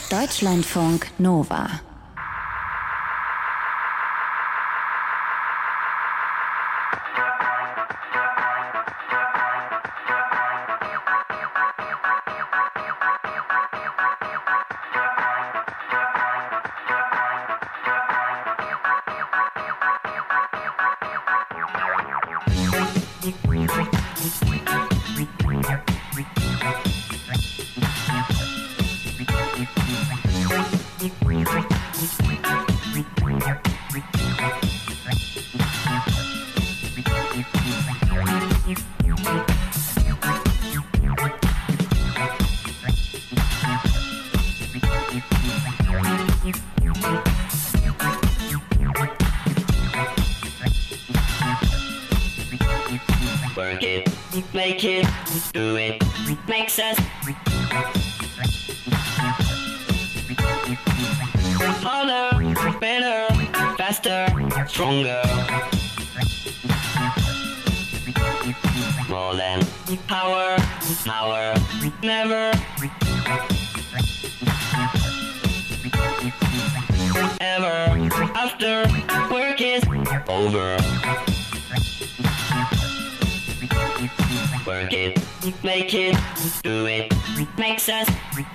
Deutschlandfunk Nova. Work it, make it, do it, makes us harder, better, faster, stronger. More than power, never ever after work is over. Work it, make it, do it, makes us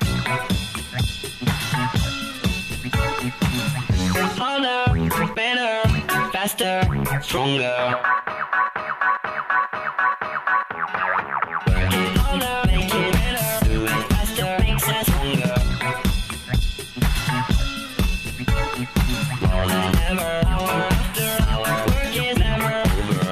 harder, better, faster, stronger. Work it harder, make it better, do it faster, makes us stronger. More than ever, hour after hour, work is never over.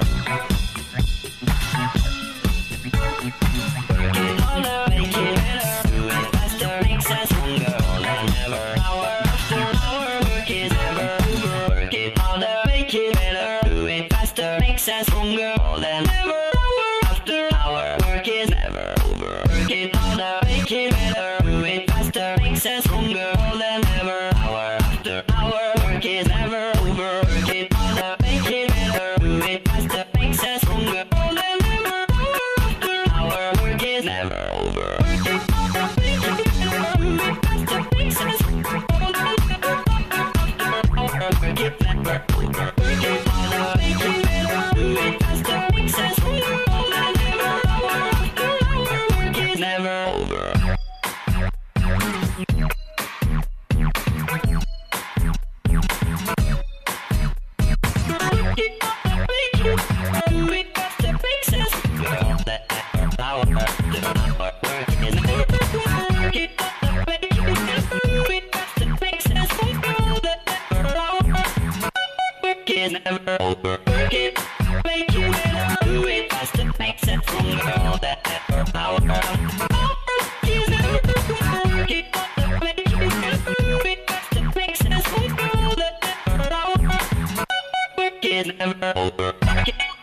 Work it harder, make it better, do it faster, makes us stronger. More than ever, hour after hour, work is never over. Work it harder, make it better, do it faster, makes us stronger. More than ever, hour after hour, work is never over. Work it harder, make it better, do it faster, makes us stronger. More than ever, hour after hour, work is never over. Work it harder, make it better, do it faster, makes us stronger. More than ever, hour after hour, work is never over. Work it harder, make it better, do it faster, makes us stronger. More than ever, hour after hour, work is never over. Work it harder, make it better, do it faster, makes us stronger. More than ever, hour after hour, work is never over. Never over. Work it, make it better, do it faster, makes it stronger. That ever power. Work is never over. Work it, make it better, do it faster, makes it stronger. That ever power. Work is never over. Work it.